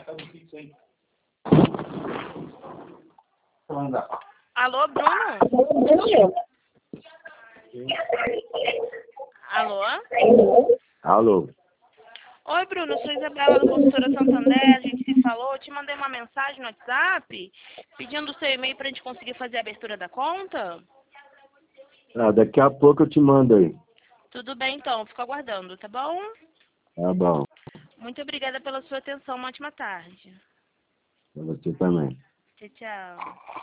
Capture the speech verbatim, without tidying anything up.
Alô, Bruno? Alô? Alô? Oi, Bruno, eu sou Isabela da Construtora Santander, a gente se falou, eu te mandei uma mensagem no WhatsApp pedindo o seu e-mail para a gente conseguir fazer a abertura da conta. Ah, daqui a pouco eu te mando aí. Tudo bem, então, fico aguardando, tá bom? Tá bom. Muito obrigada pela sua atenção, uma ótima tarde. Pra você também. Tchau, tchau.